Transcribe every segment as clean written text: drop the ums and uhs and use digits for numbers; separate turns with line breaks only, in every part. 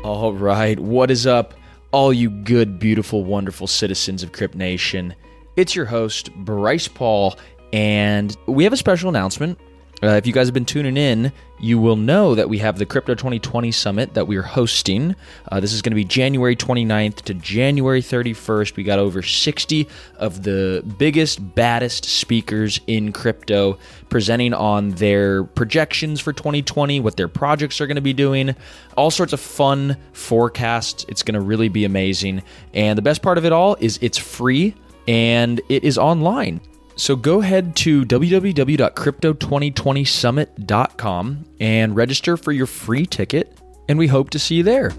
All right, what is up, all you good, beautiful, wonderful citizens of Crypt Nation? It's your host, Bryce Paul, and we have a special announcement. If you guys have been tuning in, you will know that we have the Crypto 2020 Summit that we are hosting. This is going to be January 29th to January 31st. We got over 60 of the biggest, baddest speakers in crypto presenting on their projections for 2020, what their projects are going to be doing, all sorts of fun forecasts. It's going to really be amazing. And the best part of it all is it's free and it is online. So go ahead to www.crypto2020summit.com and register for your free ticket, and we hope to see you there.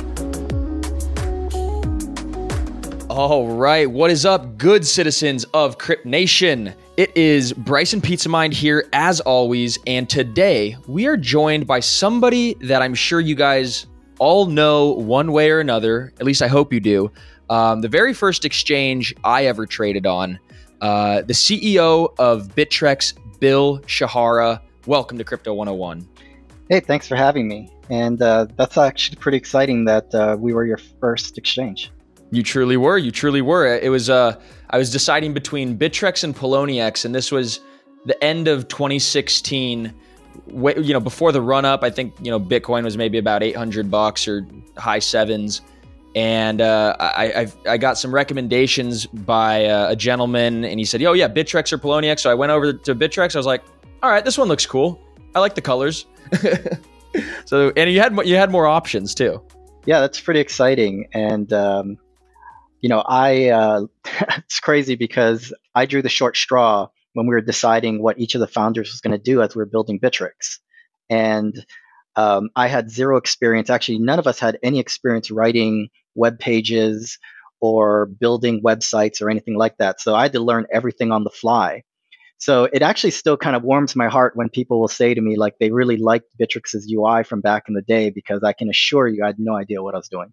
All right, what is up, good citizens of Crypt Nation? It is Bryson Pizza Mind here, as always, and today we are joined by somebody that I'm sure you guys all know one way or another, at least I hope you do. The very first exchange I ever traded on. The CEO of Bittrex, Bill Shahara. Welcome to Crypto 101.
Hey, thanks for having me. And that's actually pretty exciting that we were your first exchange.
You truly were. You truly were. It was. I was deciding between Bittrex and Poloniex, and this was the end of 2016. Before the run up, I think Bitcoin was maybe about $800 or high sevens. And I got some recommendations by a gentleman, and he said, "Oh yeah, Bittrex or Poloniex." So I went over to Bittrex. I was like, "All right, this one looks cool. I like the colors." So, and you had more options too.
Yeah, that's pretty exciting. And it's crazy because I drew the short straw when we were deciding what each of the founders was going to do as we were building Bittrex, and I had zero experience. Actually, none of us had any experience writing web pages or building websites or anything like that. So I had to learn everything on the fly. So it actually still kind of warms my heart when people will say to me, like, they really liked Bittrex's UI from back in the day, because I can assure you I had no idea what I was doing.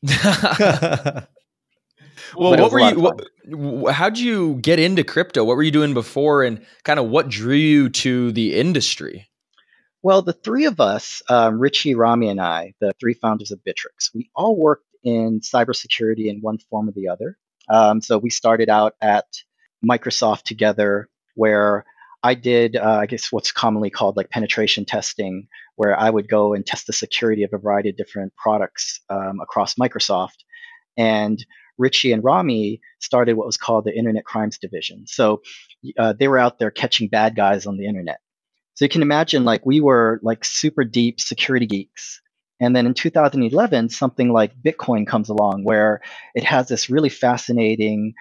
Well, how'd you get into crypto? What were you doing before, and kind of what drew you to the industry?
Well, the three of us, Richie, Rami, and I, the three founders of Bittrex, we all worked in cybersecurity in one form or the other. So we started out at Microsoft together, where I did, I guess, what's commonly called like penetration testing, where I would go and test the security of a variety of different products across Microsoft. And Richie and Rami started what was called the Internet Crimes Division. So they were out there catching bad guys on the internet. So you can imagine, like, we were like super deep security geeks. And then in 2011, something like Bitcoin comes along, where it has this really fascinating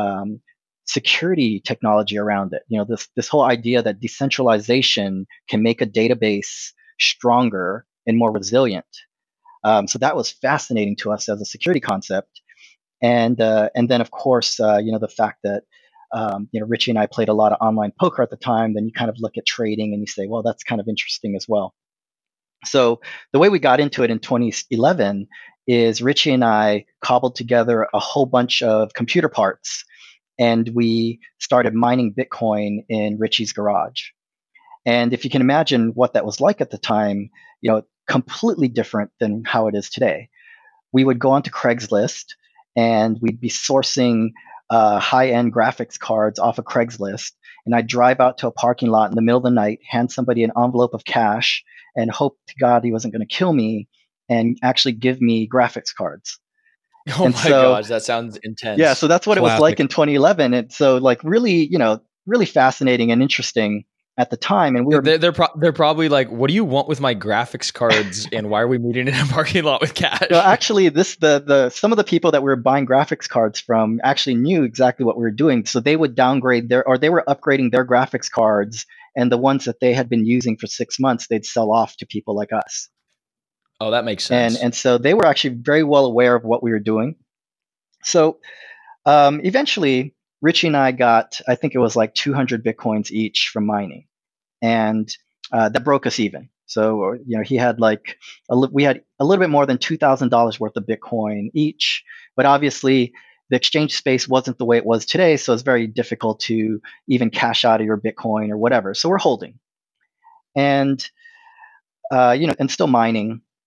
security technology around it. This whole idea that decentralization can make a database stronger and more resilient. So that was fascinating to us as a security concept. And then, of course, the fact that Richie and I played a lot of online poker at the time. Then you kind of look at trading and you say, well, that's kind of interesting as well. So the way we got into it in 2011 is Richie and I cobbled together a whole bunch of computer parts, and we started mining Bitcoin in Richie's garage. And if you can imagine what that was like at the time, completely different than how it is today. We would go onto Craigslist and we'd be sourcing high-end graphics cards off of Craigslist, and I'd drive out to a parking lot in the middle of the night, hand somebody an envelope of cash, and hope to God he wasn't going to kill me and actually give me graphics cards.
Oh my gosh, that sounds intense.
Yeah, so that's what Classic. It was like in 2011. And so, like, really fascinating and interesting at the time. And
they're probably like, what do you want with my graphics cards, and why are we meeting in a parking lot with cash?
Actually, some of the people that we were buying graphics cards from actually knew exactly what we were doing. So they would downgrade they were upgrading their graphics cards, and the ones that they had been using for 6 months, they'd sell off to people like us.
Oh, that makes sense.
And so they were actually very well aware of what we were doing. So eventually, Richie and I got, I think it was like 200 Bitcoins each from mining. And that broke us even. So, he had we had a little bit more than $2,000 worth of Bitcoin each. But obviously, the exchange space wasn't the way it was today. So it's very difficult to even cash out of your Bitcoin or whatever. So we're holding. And, and still mining.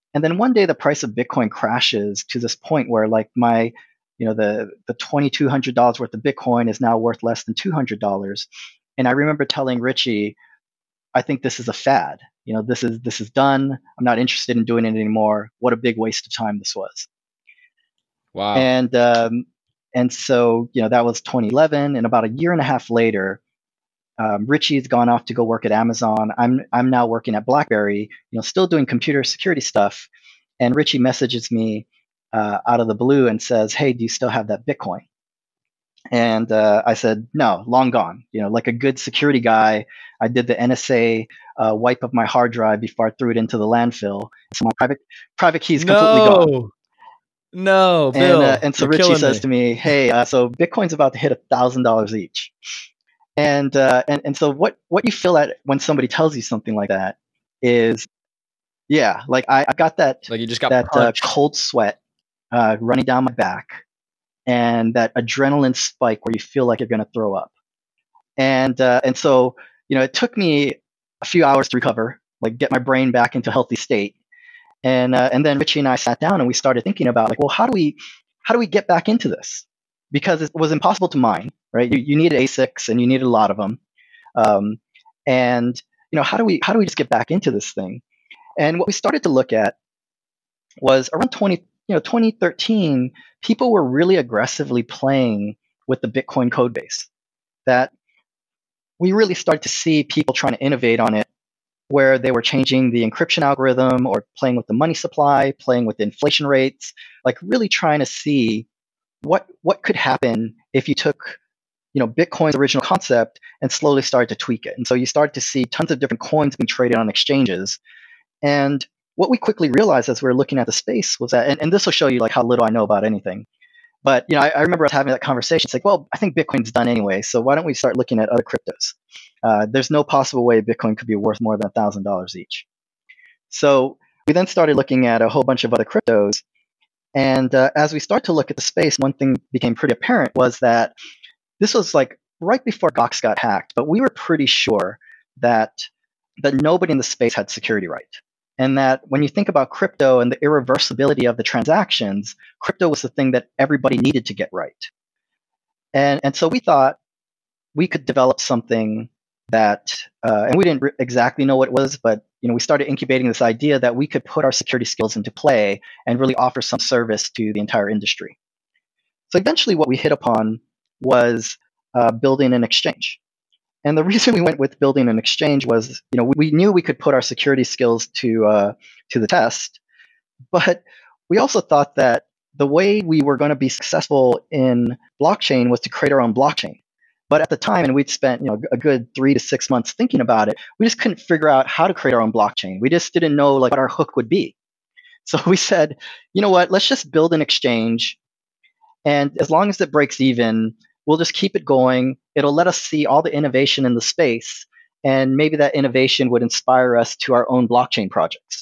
And then one day the price of Bitcoin crashes to this point where like my, the $2,200 worth of Bitcoin is now worth less than $200. And I remember telling Richie, I think this is a fad. This is done. I'm not interested in doing it anymore. What a big waste of time this was.
Wow.
And so that was 2011, and about a year and a half later, Richie's gone off to go work at Amazon. I'm now working at BlackBerry, still doing computer security stuff. And Richie messages me out of the blue and says, "Hey, do you still have that Bitcoin?" And I said, "No, long gone." Like a good security guy, I did the NSA wipe of my hard drive before I threw it into the landfill. So my private key is completely gone.
No, Bill.
And so Richie says to me, "Hey, so Bitcoin's about to hit $1,000 each." And so what you feel at when somebody tells you something like that is, yeah, like I got that,
like you just got
that cold sweat running down my back, and that adrenaline spike where you feel like you're going to throw up. And so it took me a few hours to recover, like get my brain back into a healthy state. And then Richie and I sat down and we started thinking about like, well, how do we get back into this? Because it was impossible to mine, right? You needed ASICs and you needed a lot of them. And how do we just get back into this thing? And what we started to look at was around 2013, people were really aggressively playing with the Bitcoin code base. That we really started to see people trying to innovate on it, where they were changing the encryption algorithm or playing with the money supply, playing with inflation rates, like really trying to see what could happen if you took Bitcoin's original concept and slowly started to tweak it. And so you started to see tons of different coins being traded on exchanges. And what we quickly realized as we were looking at the space was that, and this will show you like how little I know about anything, but I remember us having that conversation. It's like, well, I think Bitcoin's done anyway, so why don't we start looking at other cryptos? There's no possible way Bitcoin could be worth more than $1,000 each. So we then started looking at a whole bunch of other cryptos. And as we start to look at the space, one thing became pretty apparent was that this was like right before Gox got hacked, but we were pretty sure that nobody in the space had security right. And that when you think about crypto and the irreversibility of the transactions, crypto was the thing that everybody needed to get right. And so we thought we could develop something that, and we didn't exactly know what it was, but we started incubating this idea that we could put our security skills into play and really offer some service to the entire industry. So eventually what we hit upon was building an exchange. And the reason we went with building an exchange was, we knew we could put our security skills to the test, but we also thought that the way we were going to be successful in blockchain was to create our own blockchain. But at the time, and we'd spent a good 3 to 6 months thinking about it, we just couldn't figure out how to create our own blockchain. We just didn't know like what our hook would be. So we said, you know what, let's just build an exchange, and as long as it breaks even, we'll just keep it going. It'll let us see all the innovation in the space, and maybe that innovation would inspire us to our own blockchain projects.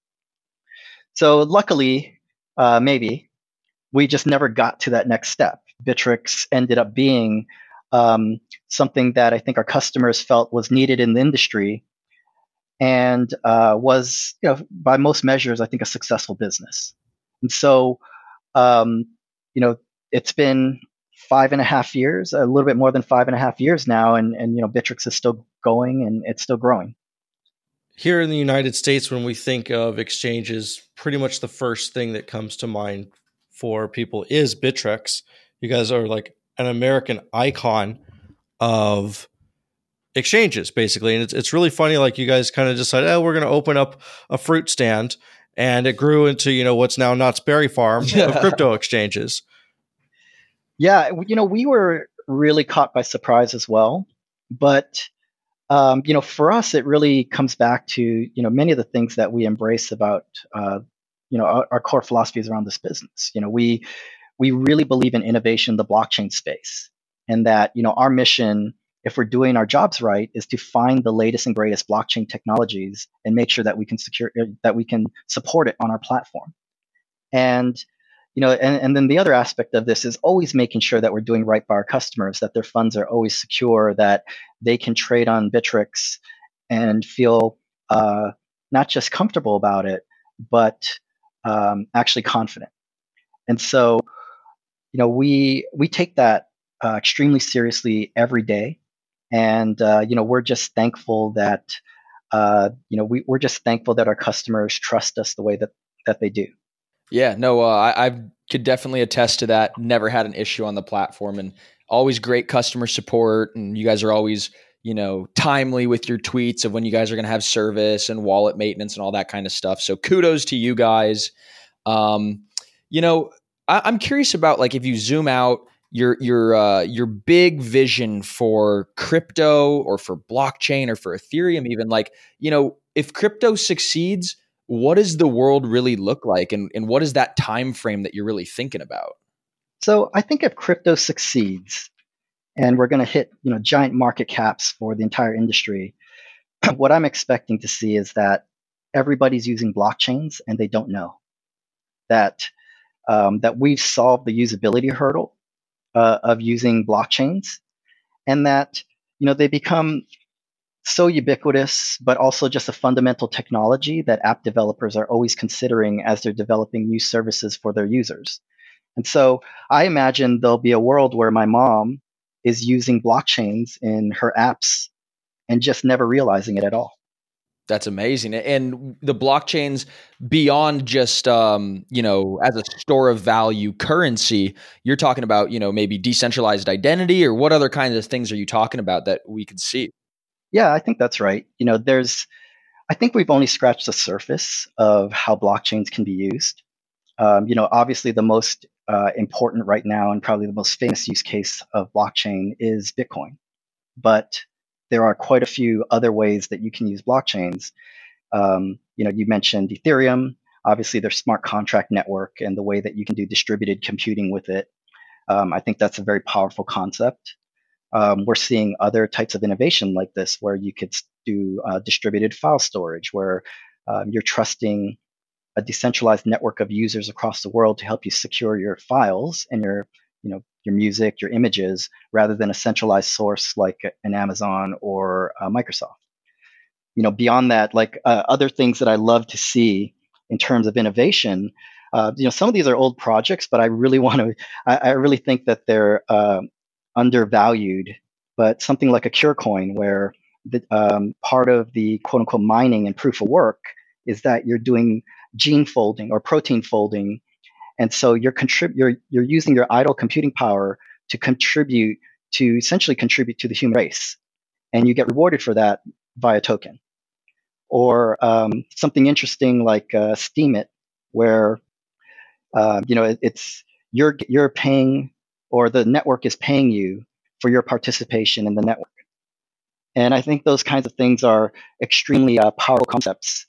So luckily, maybe, we just never got to that next step. Bittrex ended up being something that I think our customers felt was needed in the industry, and was, by most measures, I think a successful business. And so, it's been 5.5 years, a little bit more than 5.5 years now, and Bittrex is still going and it's still growing.
Here in the United States, when we think of exchanges, pretty much the first thing that comes to mind for people is Bittrex. You guys are like an American icon of exchanges, basically. And it's really funny, like you guys kind of decided, we're going to open up a fruit stand, and it grew into, what's now Knott's Berry Farm of crypto exchanges.
Yeah, we were really caught by surprise as well. But, for us, it really comes back to, many of the things that we embrace about, our core philosophies around this business. We really believe in innovation in the blockchain space, and that, our mission, if we're doing our jobs right, is to find the latest and greatest blockchain technologies and make sure that we can support it on our platform. And and then the other aspect of this is always making sure that we're doing right by our customers, that their funds are always secure, that they can trade on Bittrex and feel not just comfortable about it, but actually confident. And so, we take that extremely seriously every day, and we're just thankful that we're just thankful that our customers trust us the way that they do.
Yeah, no, I could definitely attest to that. Never had an issue on the platform, and always great customer support. And you guys are always, timely with your tweets of when you guys are going to have service and wallet maintenance and all that kind of stuff. So kudos to you guys. Um, I'm curious about, like, if you zoom out your big vision for crypto or for blockchain or for Ethereum, even, like, if crypto succeeds, what does the world really look like, and what is that time frame that you're really thinking about?
So I think if crypto succeeds and we're going to hit giant market caps for the entire industry, what I'm expecting to see is that everybody's using blockchains and they don't know that that we've solved the usability hurdle of using blockchains, and that they become so ubiquitous, but also just a fundamental technology that app developers are always considering as they're developing new services for their users. And so I imagine there'll be a world where my mom is using blockchains in her apps and just never realizing it at all.
That's amazing. And the blockchains, beyond just, as a store of value currency, you're talking about, maybe decentralized identity, or what other kinds of things are you talking about that we could see?
Yeah, I think that's right. I think we've only scratched the surface of how blockchains can be used. Obviously the most important right now, and probably the most famous use case of blockchain, is Bitcoin. But there are quite a few other ways that you can use blockchains. You mentioned Ethereum. Obviously, there's smart contract network and the way that you can do distributed computing with it. I think that's a very powerful concept. We're seeing other types of innovation like this, where you could do distributed file storage, where you're trusting a decentralized network of users across the world to help you secure your files and your music, your images, rather than a centralized source like an Amazon or Microsoft. Beyond that, like other things that I love to see in terms of innovation, some of these are old projects, but I really I really think that they're undervalued. But something like a CureCoin, where part of the quote unquote mining and proof of work is that you're doing gene folding or protein folding, and so you're using your idle computing power to essentially contribute to the human race, and you get rewarded for that via token. Or something interesting like Steemit, where it's you're paying, or the network is paying you for your participation in the network. And I think those kinds of things are extremely powerful concepts.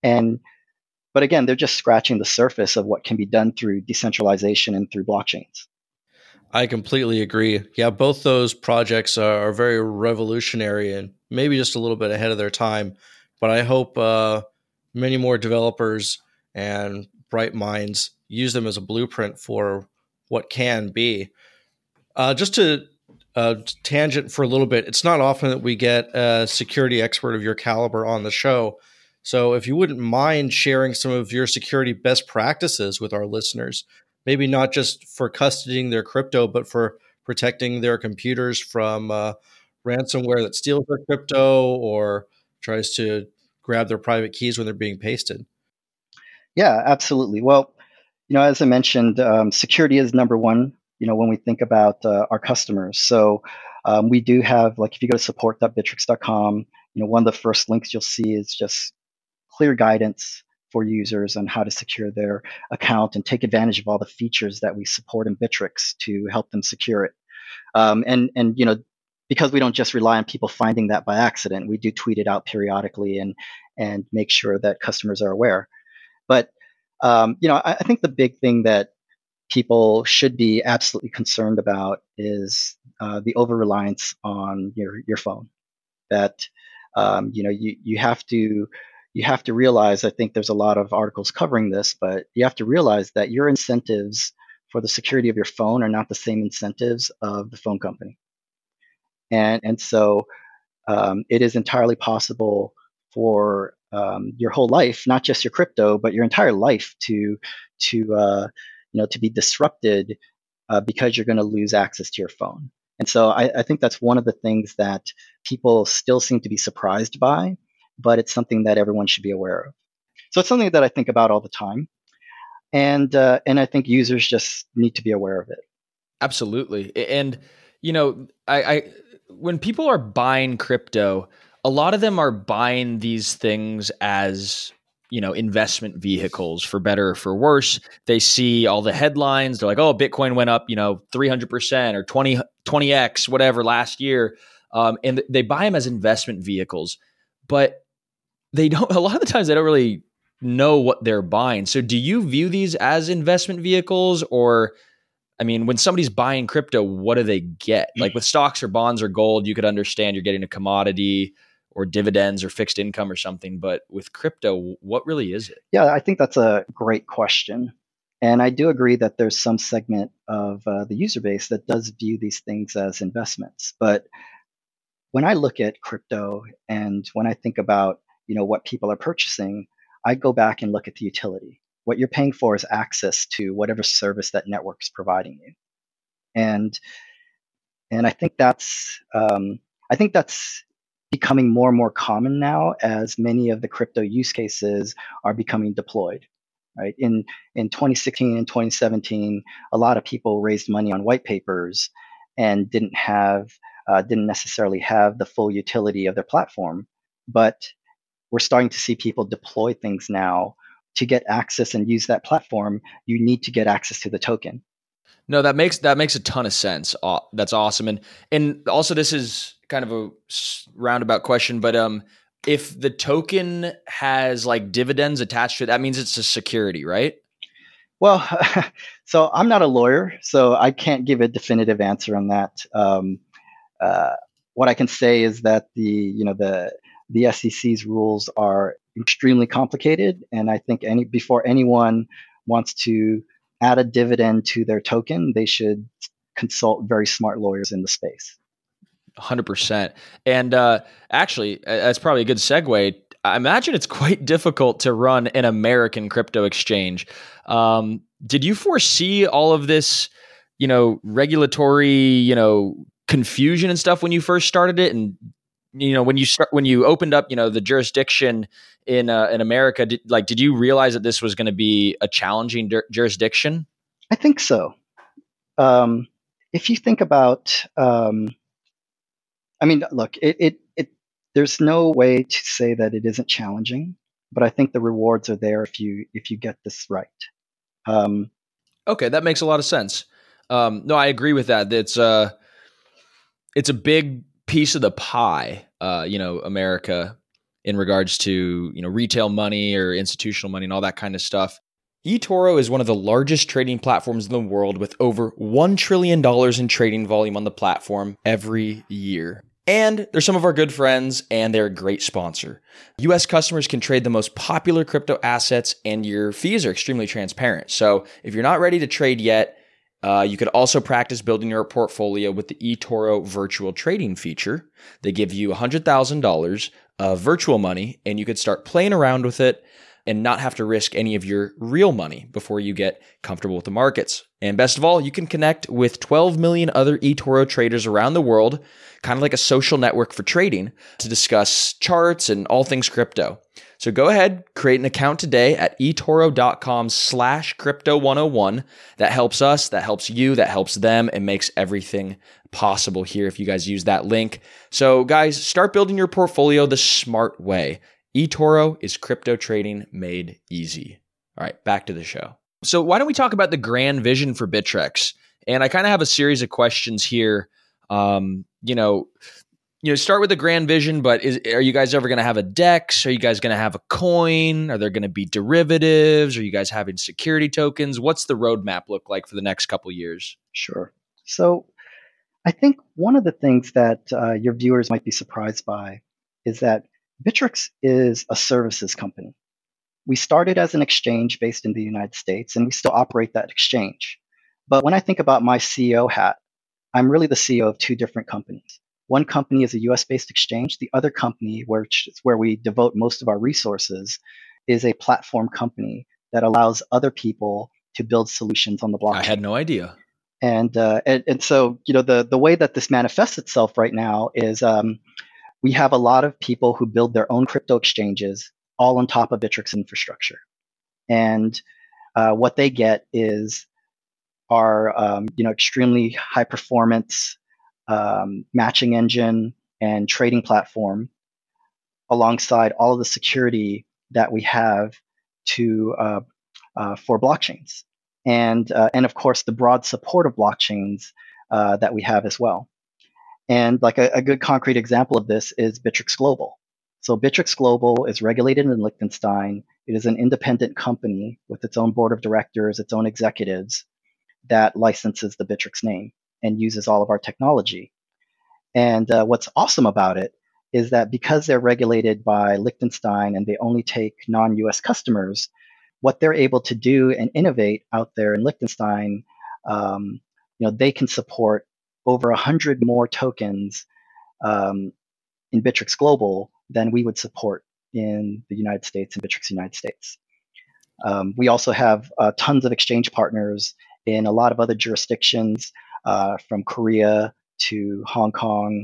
But again, they're just scratching the surface of what can be done through decentralization and through blockchains.
I completely agree. Yeah, both those projects are very revolutionary and maybe just a little bit ahead of their time. But I hope many more developers and bright minds use them as a blueprint for what can be. Just to tangent for a little bit, it's not often that we get a security expert of your caliber on the show. So if you wouldn't mind sharing some of your security best practices with our listeners, maybe not just for custodying their crypto, but for protecting their computers from ransomware that steals their crypto or tries to grab their private keys when they're being pasted.
Yeah, absolutely. Well, as I mentioned, security is number one, when we think about our customers. So we do have, like, if you go to support.bittrex.com, one of the first links you'll see is just clear guidance for users on how to secure their account and take advantage of all the features that we support in Bittrex to help them secure it. And because we don't just rely on people finding that by accident, we do tweet it out periodically and make sure that customers are aware. But I think the big thing that people should be absolutely concerned about is the over reliance on your phone. That you have to realize, I think there's a lot of articles covering this, but you have to realize that your incentives for the security of your phone are not the same incentives of the phone company. And so it is entirely possible for your whole life, not just your crypto, but your entire life to be disrupted because you're going to lose access to your phone. And so I think that's one of the things that people still seem to be surprised by, but it's something that everyone should be aware of. So it's something that I think about all the time, and I think users just need to be aware of it.
Absolutely. And I when people are buying crypto, a lot of them are buying these things as investment vehicles, for better or for worse. They see all the headlines. They're like, oh, Bitcoin went up 300% or 20x whatever last year, and they buy them as investment vehicles, but they don't. A lot of the times they don't really know what they're buying. So do you view these as investment vehicles? Or I mean, when somebody's buying crypto, what do they get? Like with stocks or bonds or gold, you could understand you're getting a commodity or dividends or fixed income or something. But with crypto, what really is it?
Yeah, I think that's a great question. And I do agree that there's some segment of the user base that does view these things as investments. But when I look at crypto and when I think about what people are purchasing, I go back and look at the utility. What you're paying for is access to whatever service that network is providing you. And I think that's becoming more and more common now as many of the crypto use cases are becoming deployed. Right, in 2016 and 2017, a lot of people raised money on white papers and didn't necessarily have the full utility of their platform. But we're starting to see people deploy things now. To get access and use that platform, you need to get access to the token.
No, that makes a ton of sense. That's awesome. And also, this is kind of a roundabout question, but if the token has like dividends attached to it, that means it's a security, right?
Well, so I'm not a lawyer, so I can't give a definitive answer on that. What I can say is that the SEC's rules are extremely complicated, and I think before anyone wants to add a dividend to their token, they should consult very smart lawyers in the space.
100%. And actually, that's probably a good segue. I imagine it's quite difficult to run an American crypto exchange. Did you foresee all of this, regulatory, confusion and stuff when you first started it? And when you opened up, the jurisdiction in America, did you realize that this was going to be a challenging jurisdiction?
I think so. If you think about, look, there's no way to say that it isn't challenging, but I think the rewards are there if you get this right.
Okay, that makes a lot of sense. No, I agree with that. It's a big piece of the pie, America, in regards to retail money or institutional money and all that kind of stuff. eToro is one of the largest trading platforms in the world, with over $1 trillion in trading volume on the platform every year. And they're some of our good friends, and they're a great sponsor. US customers can trade the most popular crypto assets, and your fees are extremely transparent. So if you're not ready to trade yet, you could also practice building your portfolio with the eToro virtual trading feature. They give you $100,000 of virtual money, and you could start playing around with it and not have to risk any of your real money before you get comfortable with the markets. And best of all, you can connect with 12 million other eToro traders around the world, kind of like a social network for trading, to discuss charts and all things crypto. So go ahead, create an account today at eToro.com/crypto101. That helps us, that helps you, that helps them, and makes everything possible here if you guys use that link. So guys, start building your portfolio the smart way. eToro is crypto trading made easy. All right, back to the show. So why don't we talk about the grand vision for Bittrex? And I kind of have a series of questions here. Start with the grand vision, but are you guys ever going to have a DEX? Are you guys going to have a coin? Are there going to be derivatives? Are you guys having security tokens? What's the roadmap look like for the next couple of years?
Sure. So I think one of the things that your viewers might be surprised by is that Bittrex is a services company. We started as an exchange based in the United States, and we still operate that exchange. But when I think about my CEO hat, I'm really the CEO of two different companies. One company is a US based exchange. The other company, which is where we devote most of our resources, is a platform company that allows other people to build solutions on the blockchain.
I had no idea.
And so, the way that this manifests itself right now is we have a lot of people who build their own crypto exchanges all on top of Bittrex infrastructure. And what they get is our extremely high performance matching engine and trading platform, alongside all of the security that we have for blockchains, and of course the broad support of blockchains that we have as well. And like a good concrete example of this is Bittrex Global. So Bittrex Global is regulated in Liechtenstein. It is an independent company with its own board of directors, its own executives, that licenses the Bittrex name and uses all of our technology. And what's awesome about it is that because they're regulated by Liechtenstein and they only take non-US customers, what they're able to do and innovate out there in Liechtenstein, they can support over 100 more tokens in Bittrex Global than we would support in the United States and Bittrex United States. We also have tons of exchange partners in a lot of other jurisdictions, from Korea to Hong Kong,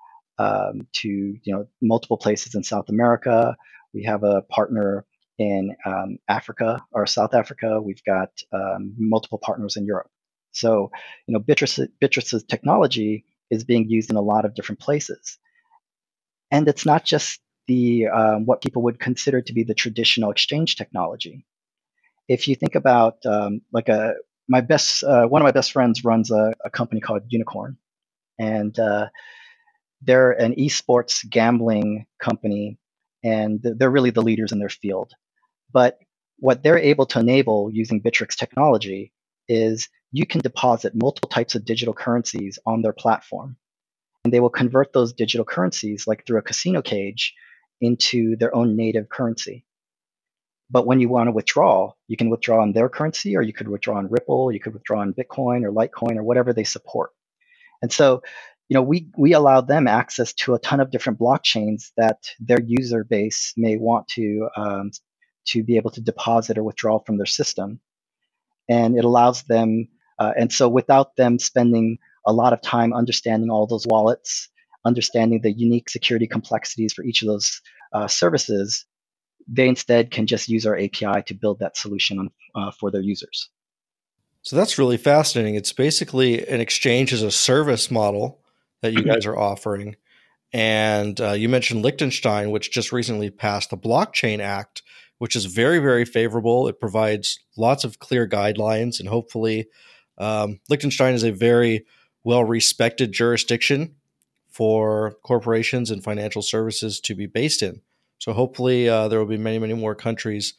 to multiple places in South America. We have a partner in Africa or South Africa. We've got multiple partners in Europe. So Bittrex's technology is being used in a lot of different places, and it's not just the what people would consider to be the traditional exchange technology. If you think about one of my best friends runs a company called Unicorn, and they're an esports gambling company, and they're really the leaders in their field. But what they're able to enable using Bittrex technology is you can deposit multiple types of digital currencies on their platform, and they will convert those digital currencies, like through a casino cage, into their own native currency. But when you want to withdraw, you can withdraw on their currency, or you could withdraw on Ripple, you could withdraw on Bitcoin or Litecoin or whatever they support. And so, we allow them access to a ton of different blockchains that their user base may want to be able to deposit or withdraw from their system. And it allows them, and so without them spending a lot of time understanding all those wallets, understanding the unique security complexities for each of those services, they instead can just use our API to build that solution for their users.
So that's really fascinating. It's basically an exchange as a service model that you guys are offering. And you mentioned Liechtenstein, which just recently passed the Blockchain Act, which is very, very favorable. It provides lots of clear guidelines, and hopefully Liechtenstein is a very well-respected jurisdiction for corporations and financial services to be based in. So hopefully there will be many, many more countries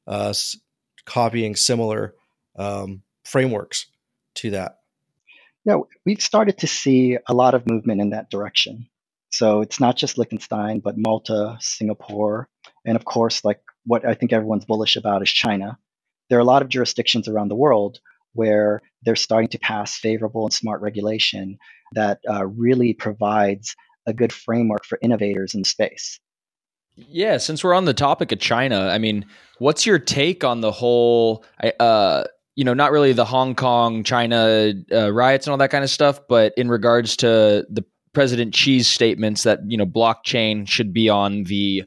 copying similar frameworks to that.
Yeah, we've started to see a lot of movement in that direction. So it's not just Liechtenstein, but Malta, Singapore, and of course, like what I think everyone's bullish about is China. There are a lot of jurisdictions around the world where they're starting to pass favorable and smart regulation that really provides a good framework for innovators in the space.
Yeah, since we're on the topic of China, I mean, what's your take on the whole, not really the Hong Kong, China riots and all that kind of stuff, but in regards to the President Xi's statements that, blockchain should be on the,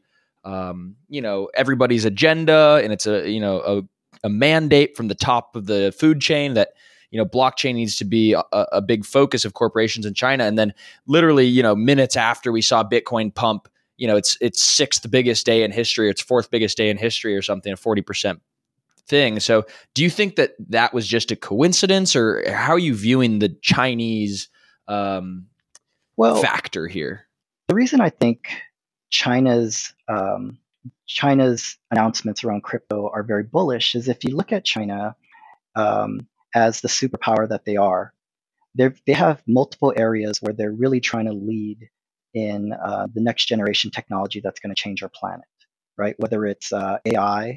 everybody's agenda, and it's a mandate from the top of the food chain that, blockchain needs to be a big focus of corporations in China. And then literally, minutes after we saw Bitcoin pump, it's sixth biggest day in history, or its fourth biggest day in history or something, a 40% thing. So do you think that was just a coincidence, or how are you viewing the Chinese factor here?
The reason I think China's announcements around crypto are very bullish is if you look at China as the superpower that they are, they have multiple areas where they're really trying to lead in the next generation technology that's going to change our planet, right? Whether it's AI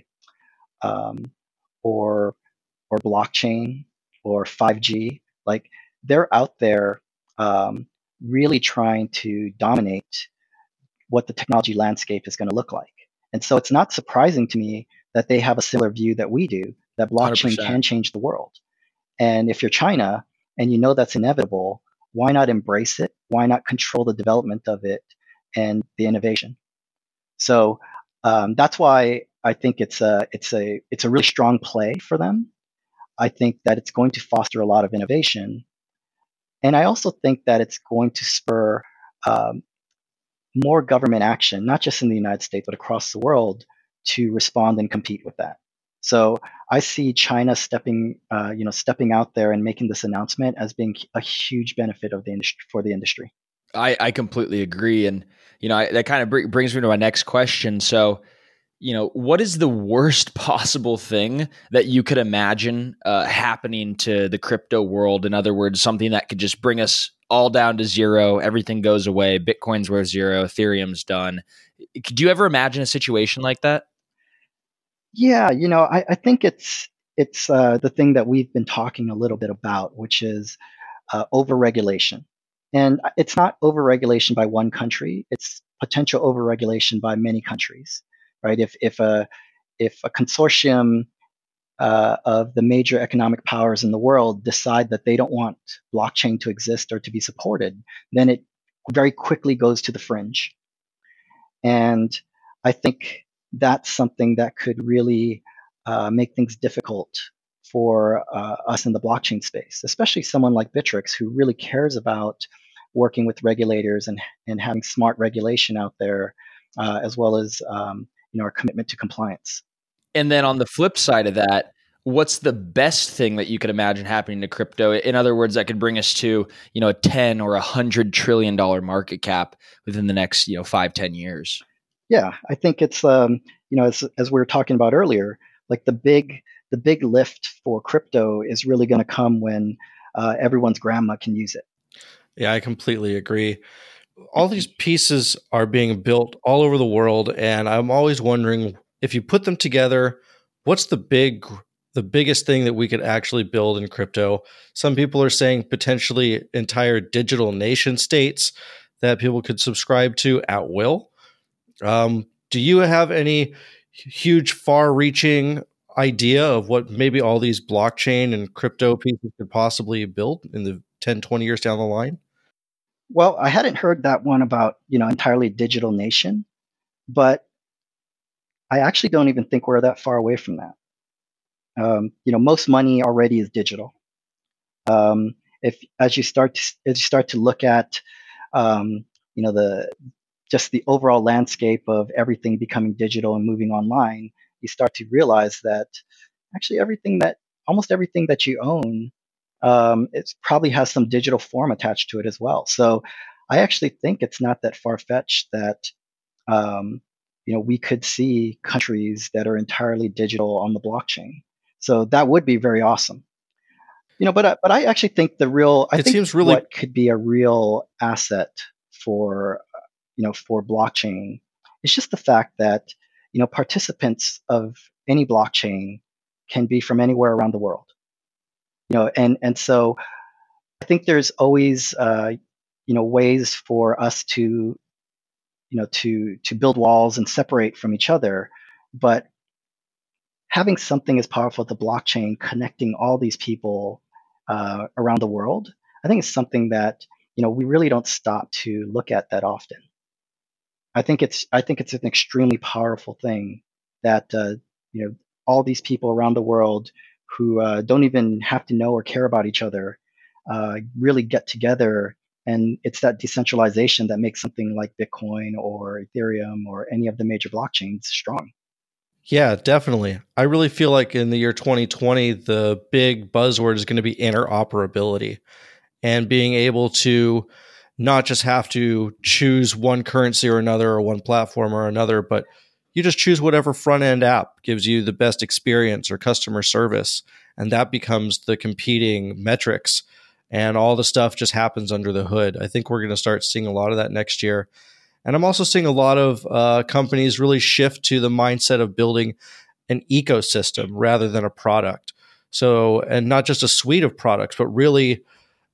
or blockchain or 5G, like they're out there really trying to dominate what the technology landscape is going to look like. And so it's not surprising to me that they have a similar view that we do, that blockchain
100%.
can change the world. And if you're China and you know that's inevitable, why not embrace it? Why not control the development of it and the innovation? So that's why I think it's a really strong play for them. I think that it's going to foster a lot of innovation, and I also think that it's going to spur um, more government action, not just in the United States but across the world, to respond and compete with that. So I see China stepping out there and making this announcement as being a huge benefit of the industry for the industry.
I completely agree. And, that kind of brings me to my next question. So, what is the worst possible thing that you could imagine happening to the crypto world? In other words, something that could just bring us all down to zero, everything goes away, Bitcoin's worth zero, Ethereum's done. Could you ever imagine a situation like that?
Yeah, I think it's the thing that we've been talking a little bit about, which is overregulation. And it's not overregulation by one country; it's potential overregulation by many countries, right? If a consortium of the major economic powers in the world decide that they don't want blockchain to exist or to be supported, then it very quickly goes to the fringe. And I think that's something that could really make things difficult for us in the blockchain space, especially someone like Bittrex who really cares about working with regulators and having smart regulation out there, as well as our commitment to compliance.
And then on the flip side of that, what's the best thing that you could imagine happening to crypto? In other words, that could bring us to, a 10 or $100 trillion market cap within the next, 5-10 years.
Yeah, I think it's, as we were talking about earlier, like the big lift for crypto is really going to come when everyone's grandma can use it.
Yeah, I completely agree. All these pieces are being built all over the world, and I'm always wondering, if you put them together, what's the biggest thing that we could actually build in crypto? Some people are saying potentially entire digital nation states that people could subscribe to at will. Do you have any huge, far-reaching idea of what maybe all these blockchain and crypto pieces could possibly build in the 10, 20 years down the line?
Well, I hadn't heard that one about, entirely digital nation, but I actually don't even think we're that far away from that. Most money already is digital. If as you start to look at, the overall landscape of everything becoming digital and moving online, you start to realize that actually almost everything that you own, it probably has some digital form attached to it as well. So I actually think it's not that far-fetched that we could see countries that are entirely digital on the blockchain. So that would be very awesome. But I actually think what could be a real asset for blockchain is just the fact that participants of any blockchain can be from anywhere around the world. And so I think there's always ways for us to build walls and separate from each other, but having something as powerful as the blockchain connecting all these people around the world, I think it's something that we really don't stop to look at that often. I think it's an extremely powerful thing that all these people around the world who don't even have to know or care about each other really get together, and it's that decentralization that makes something like Bitcoin or Ethereum or any of the major blockchains strong.
Yeah, definitely. I really feel like in the year 2020, the big buzzword is going to be interoperability and being able to not just have to choose one currency or another or one platform or another, but you just choose whatever front end app gives you the best experience or customer service. And that becomes the competing metrics, and all the stuff just happens under the hood. I think we're going to start seeing a lot of that next year. And I'm also seeing a lot of companies really shift to the mindset of building an ecosystem rather than a product. So, and not just a suite of products, but really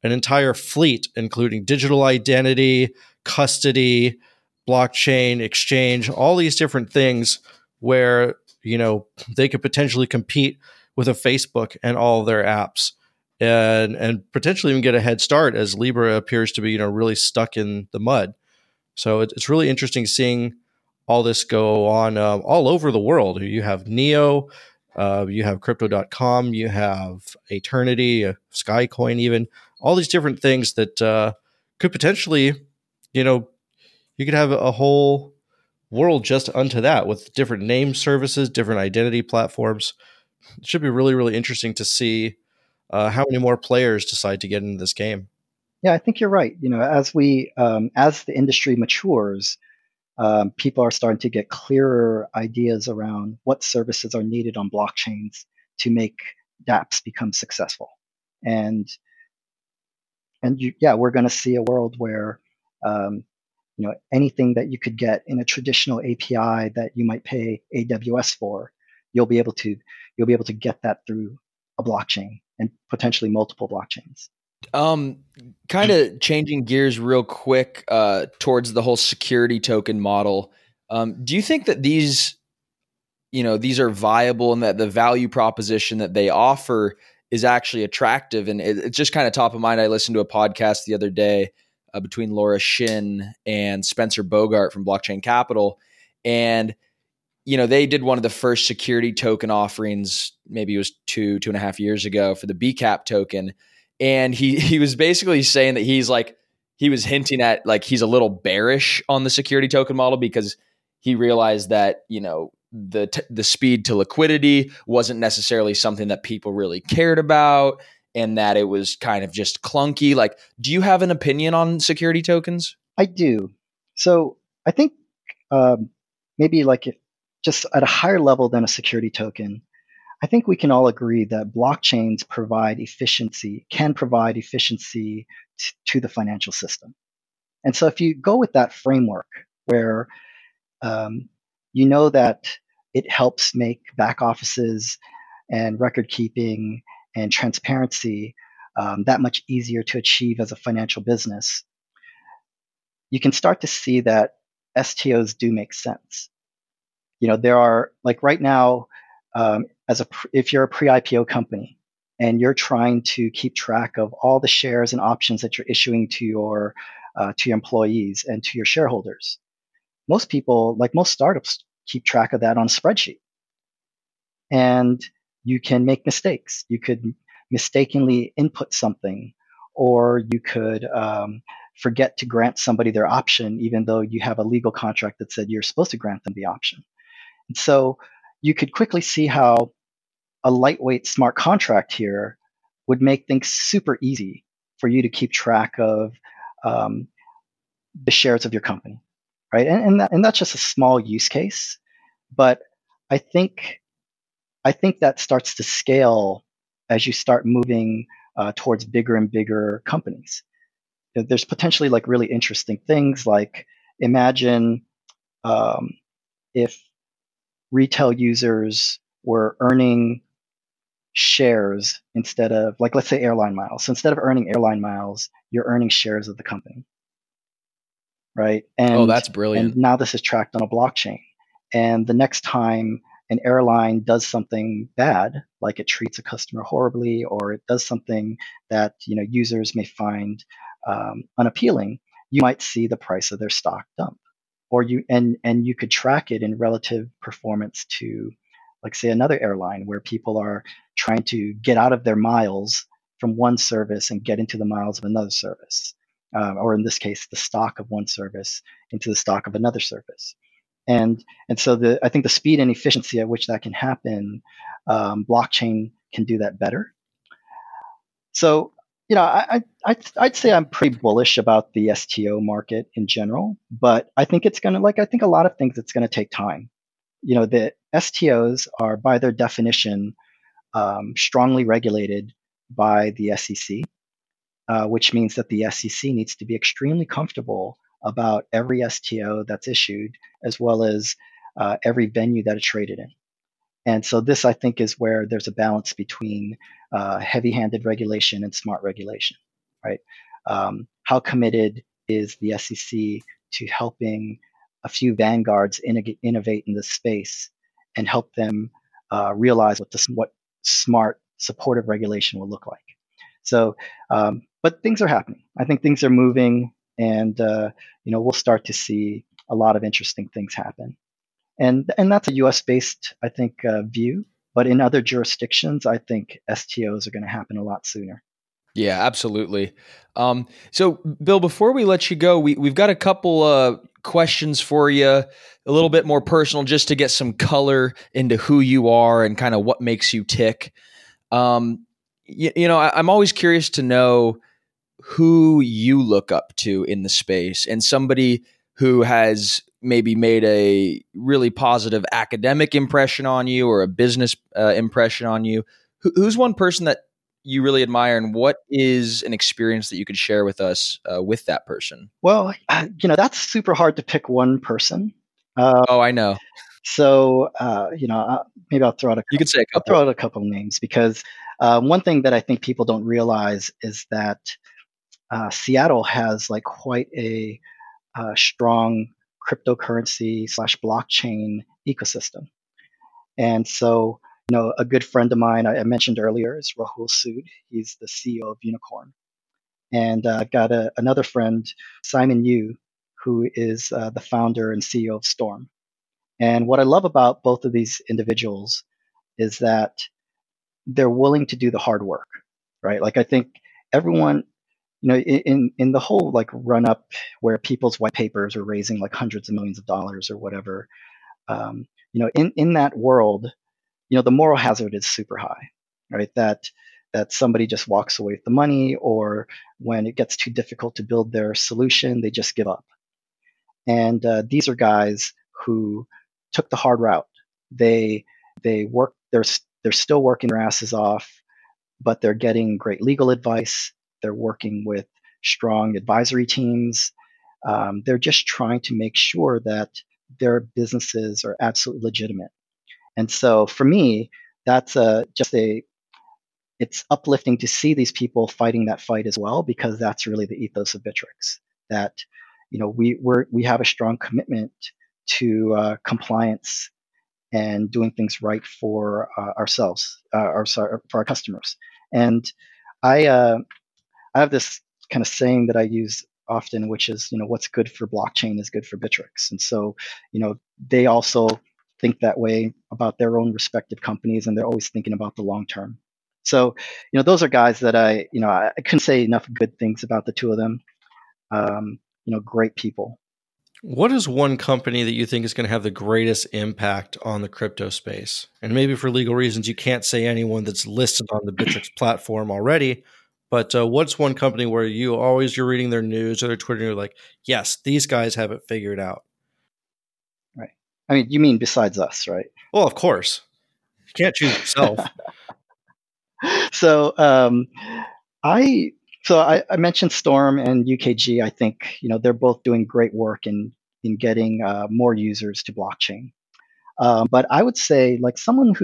an entire fleet, including digital identity, custody, blockchain, exchange, all these different things where, they could potentially compete with a Facebook and all their apps and potentially even get a head start, as Libra appears to be, really stuck in the mud. So it's really interesting seeing all this go on all over the world. You have Neo, you have Crypto.com, you have Eternity, Skycoin, even all these different things that could potentially, you could have a whole world just unto that with different name services, different identity platforms. It should be really, really interesting to see how many more players decide to get into this game.
Yeah, I think you're right. As the industry matures, people are starting to get clearer ideas around what services are needed on blockchains to make dApps become successful. We're going to see a world where anything that you could get in a traditional API that you might pay AWS for, you'll be able to get that through a blockchain and potentially multiple blockchains.
Kind of changing gears real quick towards the whole security token model. Do you think that these are viable and that the value proposition that they offer is actually attractive? And it's just kind of top of mind. I listened to a podcast the other day between Laura Shin and Spencer Bogart from Blockchain Capital. And, they did one of the first security token offerings, maybe it was 2.5 years ago, for the BCAP token. And he was basically saying that he was hinting at he's a little bearish on the security token model because he realized that, the speed to liquidity wasn't necessarily something that people really cared about, and that it was kind of just clunky. Do you have an opinion on security tokens?
I do. So I think maybe just at a higher level than a security token, I think we can all agree that blockchains can provide efficiency to the financial system. And so if you go with that framework where that it helps make back offices and record keeping and transparency that much easier to achieve as a financial business, you can start to see that STOs do make sense. There are right now, if you're a pre-IPO company and you're trying to keep track of all the shares and options that you're issuing to your employees and to your shareholders, most people, most startups, keep track of that on a spreadsheet. And you can make mistakes. You could mistakenly input something, or you could forget to grant somebody their option, even though you have a legal contract that said you're supposed to grant them the option. And so you could quickly see how a lightweight smart contract here would make things super easy for you to keep track of the shares of your company, right? And that's just a small use case, but I think that starts to scale as you start moving towards bigger and bigger companies. There's potentially really interesting things, like imagine if retail users were earning shares instead of, let's say, airline miles. So instead of earning airline miles, you're earning shares of the company, right? And
that's brilliant.
And now this is tracked on a blockchain. And the next time an airline does something bad, like it treats a customer horribly, or it does something that users may find unappealing, you might see the price of their stock dump. Or you could track it in relative performance to, say, another airline where people are trying to get out of their miles from one service and get into the miles of another service, or in this case, the stock of one service into the stock of another service. And so I think the speed and efficiency at which that can happen, blockchain can do that better. So I'd say I'm pretty bullish about the STO market in general, but I think it's going to, I think a lot of things, it's going to take time. The STOs are, by their definition, strongly regulated by the SEC, which means that the SEC needs to be extremely comfortable about every STO that's issued, as well as every venue that it's traded in. And so this, I think, is where there's a balance between heavy-handed regulation and smart regulation. right? How committed is the SEC to helping a few vanguards innovate in this space and help them realize what smart, supportive regulation will look like? So, but things are happening. I think things are moving, and we'll start to see a lot of interesting things happen. And that's a U.S. based, I think, view. But in other jurisdictions, I think STOs are going to happen a lot sooner.
Yeah, absolutely. So, Bill, before we let you go, we've got a couple questions for you, a little bit more personal, just to get some color into who you are and kind of what makes you tick. I'm always curious to know who you look up to in the space, and somebody who has maybe made a really positive academic impression on you or a business impression on you. Who's one person that you really admire, and what is an experience that you could share with us with that person?
Well, that's super hard to pick one person.
Oh, I know.
So, maybe I'll throw out
You could say a
I'll
couple.
throw out a couple names, because one thing that I think people don't realize is that Seattle has like quite a strong cryptocurrency / blockchain ecosystem. And so, a good friend of mine I mentioned earlier is Rahul Sood. He's the CEO of Unicorn. And I've got another friend, Simon Yu, who is the founder and CEO of Storm. And what I love about both of these individuals is that they're willing to do the hard work, right? Like, I think everyone, in the whole like run up where people's white papers are raising like hundreds of millions of dollars or whatever, in that world, the moral hazard is super high, right? That somebody just walks away with the money, or when it gets too difficult to build their solution, they just give up. And these are guys who took the hard route. They work. They're still working their asses off, but they're getting great legal advice. They're working with strong advisory teams. They're just trying to make sure that their businesses are absolutely legitimate. And so for me, that's it's uplifting to see these people fighting that fight as well, because that's really the ethos of Bittrex. That we have a strong commitment to compliance and doing things right for ourselves, for our customers. And I have this kind of saying that I use often, which is, what's good for blockchain is good for Bittrex. And so, they also think that way about their own respective companies, and they're always thinking about the long term. So, those are guys that I couldn't say enough good things about the two of them. Great people.
What is one company that you think is going to have the greatest impact on the crypto space? And maybe for legal reasons, you can't say anyone that's listed on the Bittrex platform already. But what's one company where you're reading their news or their Twitter and you're like, yes, these guys have it figured out?
Right. I mean, you mean besides us, right?
Well, of course. You can't choose yourself.
So I mentioned Storm and UKG. I think they're both doing great work in getting more users to blockchain. But I would say like someone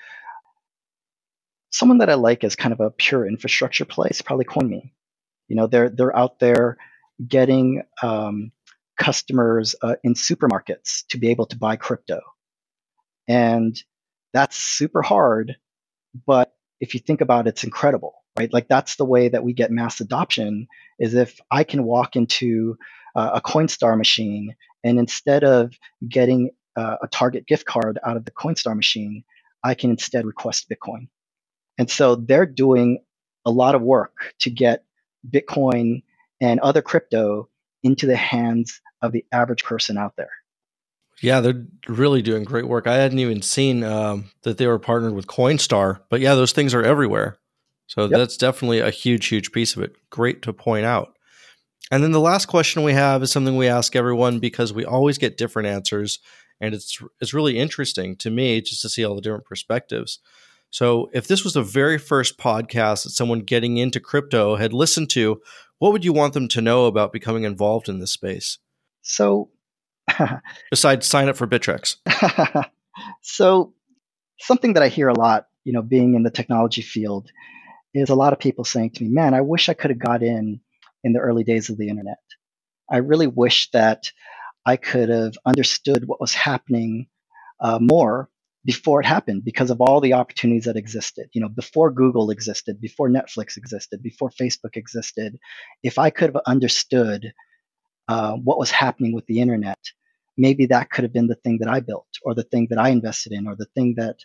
that I like as kind of a pure infrastructure play is probably CoinMe. They're out there getting customers in supermarkets to be able to buy crypto, and that's super hard. But if you think about it, it's incredible, right? Like that's the way that we get mass adoption, is if I can walk into a Coinstar machine, and instead of getting a Target gift card out of the Coinstar machine, I can instead request Bitcoin. And so they're doing a lot of work to get Bitcoin and other crypto into the hands of the average person out there.
Yeah, they're really doing great work. I hadn't even seen that they were partnered with Coinstar, but yeah, those things are everywhere. So That's definitely a huge, huge piece of it. Great to point out. And then the last question we have is something we ask everyone because we always get different answers. And it's really interesting to me just to see all the different perspectives. So if this was the very first podcast that someone getting into crypto had listened to, what would you want them to know about becoming involved in this space?
So
besides sign up for Bittrex.
So something that I hear a lot, being in the technology field, is a lot of people saying to me, man, I wish I could have got in the early days of the internet. I really wish that I could have understood what was happening more before it happened because of all the opportunities that existed. Before Google existed, before Netflix existed, before Facebook existed, if I could have understood what was happening with the internet, maybe that could have been the thing that I built or the thing that I invested in or the thing that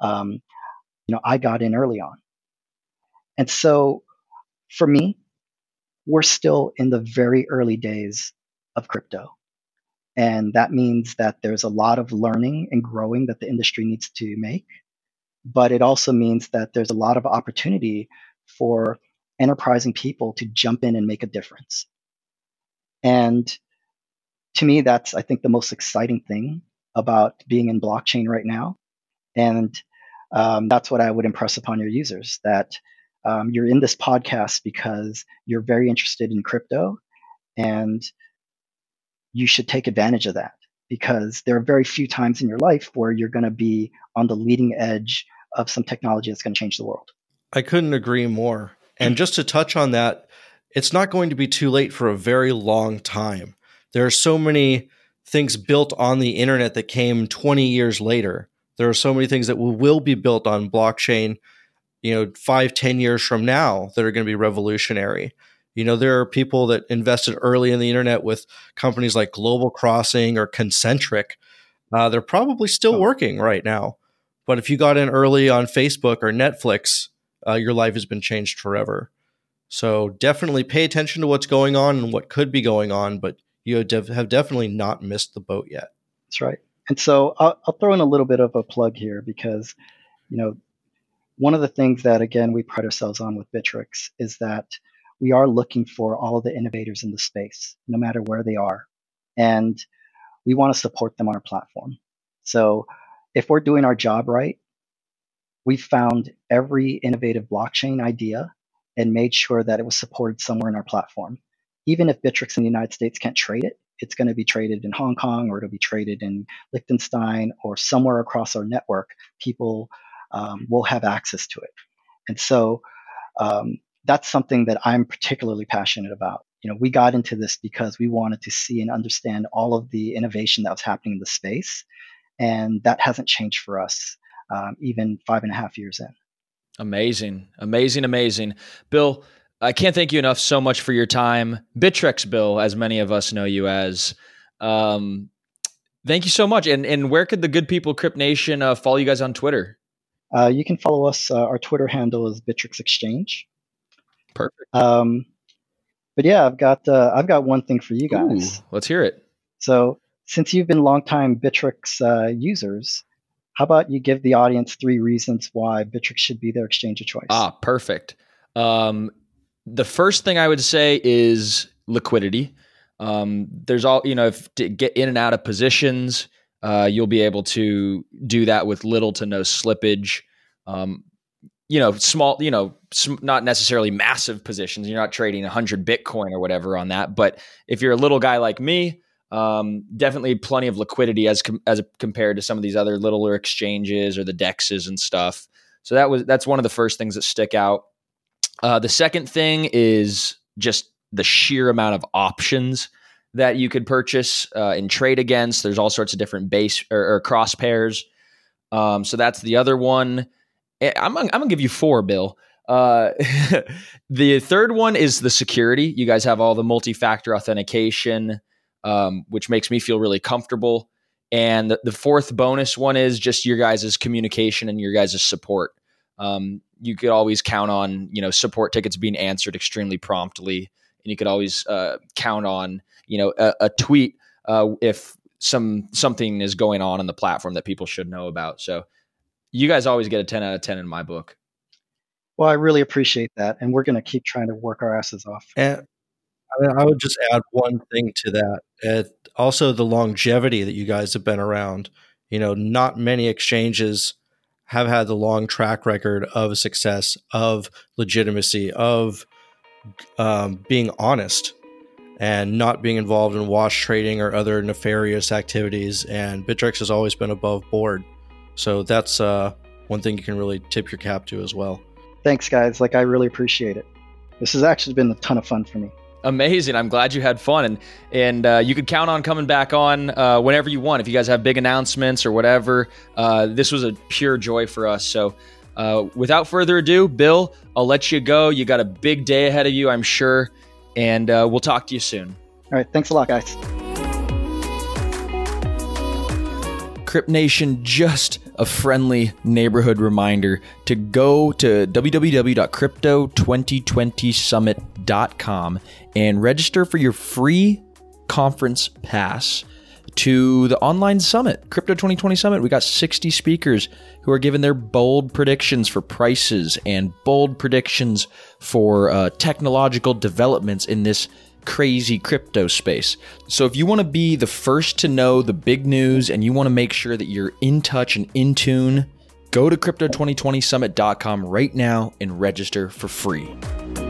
I got in early on. And so for me, we're still in the very early days of crypto. And that means that there's a lot of learning and growing that the industry needs to make. But it also means that there's a lot of opportunity for enterprising people to jump in and make a difference. And to me, that's, I think, the most exciting thing about being in blockchain right now. And that's what I would impress upon your users, that you're in this podcast because you're very interested in crypto, and you should take advantage of that, because there are very few times in your life where you're going to be on the leading edge of some technology that's going to change the world.
I couldn't agree more. And just to touch on that, it's not going to be too late for a very long time. There are so many things built on the internet that came 20 years later. There are so many things that will be built on blockchain, 5-10 years from now that are going to be revolutionary. There are people that invested early in the internet with companies like Global Crossing or Concentric. They're probably still working right now. But if you got in early on Facebook or Netflix, your life has been changed forever. So definitely pay attention to what's going on and what could be going on, but you have definitely not missed the boat yet.
That's right. And so I'll throw in a little bit of a plug here because, one of the things that, again, we pride ourselves on with Bittrex is that we are looking for all of the innovators in the space, no matter where they are. And we want to support them on our platform. So if we're doing our job right, we found every innovative blockchain idea and made sure that it was supported somewhere in our platform. Even if Bittrex in the United States can't trade it, it's going to be traded in Hong Kong, or it'll be traded in Liechtenstein, or somewhere across our network. People will have access to it. And so that's something that I'm particularly passionate about. We got into this because we wanted to see and understand all of the innovation that was happening in the space. And that hasn't changed for us, even 5.5 years in.
Amazing. Bill, I can't thank you enough so much for your time. Bittrex Bill, as many of us know you as. Thank you so much. And where could the good people of Crypt Nation follow you guys on Twitter?
You can follow us. Our Twitter handle is Bittrex Exchange.
Perfect.
But yeah, I've got one thing for you guys.
Ooh, let's hear it.
So since you've been longtime Bittrex users, how about you give the audience 3 reasons why Bittrex should be their exchange of choice?
Perfect. The first thing I would say is liquidity. There's all, if to get in and out of positions, you'll be able to do that with little to no slippage. Small, not necessarily massive positions. You're not trading 100 Bitcoin or whatever on that. But if you're a little guy like me, definitely plenty of liquidity as compared to some of these other littler exchanges or the DEXs and stuff. So that's one of the first things that stick out. The second thing is just the sheer amount of options that you could purchase and trade against. There's all sorts of different base or cross pairs. So that's the other one. I'm gonna give you 4, Bill. The third one is the security. You guys have all the multi-factor authentication, which makes me feel really comfortable. And the fourth bonus one is just your guys' communication and your guys' support. You could always count on, support tickets being answered extremely promptly. And you could always count on, a tweet if something is going on the platform that people should know about. So you guys always get a 10 out of 10 in my book.
Well, I really appreciate that. And we're going to keep trying to work our asses off.
And I would just add one thing to that. Also, the longevity that you guys have been around. Not many exchanges have had the long track record of success, of legitimacy, of being honest and not being involved in wash trading or other nefarious activities. And Bittrex has always been above board. So that's one thing you can really tip your cap to as well.
Thanks, guys. I really appreciate it. This has actually been a ton of fun for me.
Amazing. I'm glad you had fun, and you could count on coming back on whenever you want. If you guys have big announcements or whatever, this was a pure joy for us. So without further ado, Bill, I'll let you go. You got a big day ahead of you, I'm sure, and we'll talk to you soon.
All right. Thanks a lot, guys.
Crypt Nation, just a friendly neighborhood reminder to go to www.crypto2020summit.com and register for your free conference pass to the online summit, Crypto 2020 Summit. We got 60 speakers who are giving their bold predictions for prices and bold predictions for technological developments in this crazy crypto space. So if you want to be the first to know the big news and you want to make sure that you're in touch and in tune, go to crypto2020summit.com right now and register for free.